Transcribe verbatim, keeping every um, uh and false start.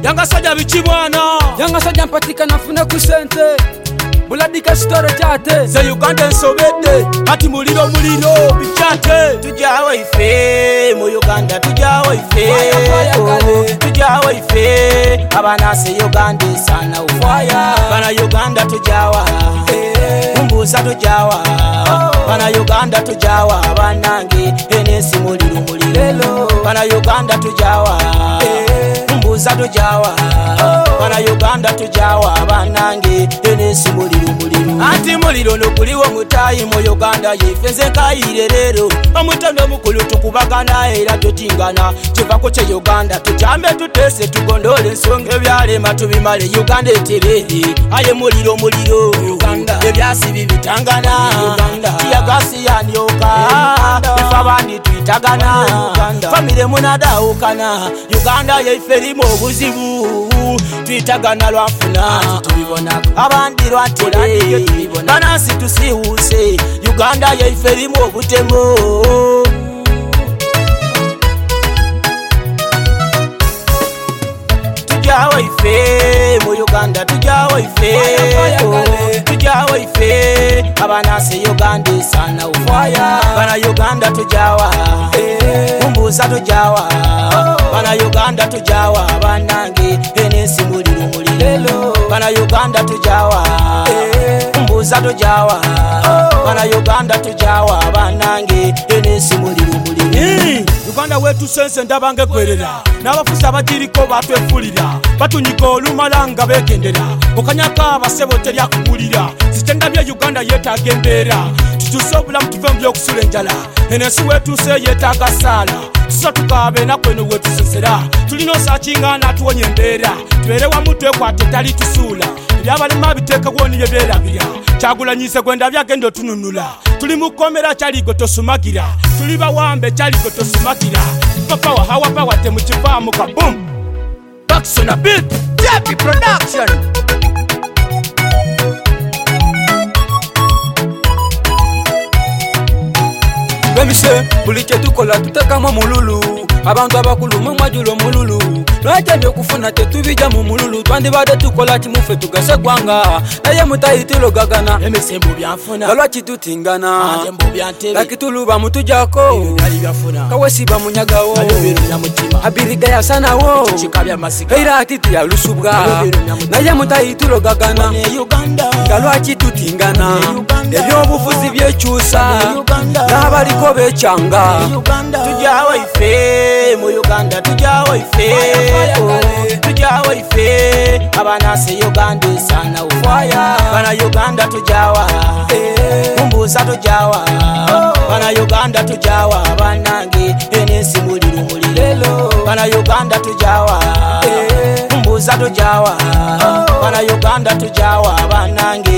Yanga soja bichibwana Yanga soja mpatika nafune kusente Buladika store chate Ze Uganda nsobede Ati muliro muliro bichate Tujawa ife mu Uganda tujawa ife Tujawa ife abanase Uganda sana ufaya Bana Uganda tujawa Umbusa tujawa Bana Uganda tujawa banange enesi muliro muliro Bana Uganda tujawa Umbusa tujawa Bana Uganda tujawa banange enesi muliro muliro Ati muliro nokuliwo mutayi mu Uganda yefeze kayirerero Omutando mukulu tukubagana era tutingana Kivako kye Uganda tujambe tutese tugondole ensonga ebyalema tubimale Uganda eterere aye muliro muliro Uganda ebyasi bibitangana Uganda tiyagasi yanyoka ifa abandi twitagana Uganda famire munadaukana Uganda yeferimu obuzibu twitagana lwafuna tubibona abandi lwatere banasi tusiwuse Uganda yeferimu obutemo Tujawa ife mu Uganda tujawa ife Tujawa ife abanase Uganda sana ufaya Bana Uganda tujawa Umbusa tujawa Bana Uganda tujawa banange enesi muliro muliro Bana Uganda tujawa Umbusa tujawa Bana Uganda tujawa banange enesi muliro muliro Uganda wetu sense ndabange kwerera N'abafusa bagiriko batwefulira Batunyiga olumalanga begendera Okanyaka abasebo terya kugulira Zitenda bya Uganda yetaaga embeera Tutuuse obulamu tuve mu by'okusula enjala Enesi wetuuse yetaaga ssaala Tusa tukaaba ennaku eno wetusesera Tulina osaakinga n'atuwonya embeera Tubeere wamu twekwate tali tusuula Ebyabalema biteekebwo niye beerabira Kyagulanyiise gwenda byagenda otununula Tuli mu kkomera kyaligo tosumagira Tuli bawambe kyaligo tosumagira Papa wa hawa pawa temukivaamu kaboom Backs on a beat Debbie Production Bemise buliche tukola tutekamu mululu Abantu abakulu mwajulo mululu Lwaje byokufuna tetubija mu mululu Twandibade tukola kimufe tugase gwanga Naye mutayitilo gagana Emisembu byanfuna Galwa kitutingana Ajembu byantebe Lakituluba mutujako Kali byafuna Kawesiba munyagawo Ayoberu nyamutima Abiriga ya sana wo Chikabya masika Heira atiti ya lusubwa Naye mutayitilo gagana Uganda Galwa kitutingana Ebyobufuzi byekyusa N'abaliko bekyanga Tujawa ife mu Uganda tujawa ife Tujawa ife abanase Uganda sana ufaya Bana Uganda tujawa Umbusa tujawa Bana Uganda tujawa banange enesi muliro muliro Bana Uganda tujawa Umbusa tujawa Bana Uganda tujawa banange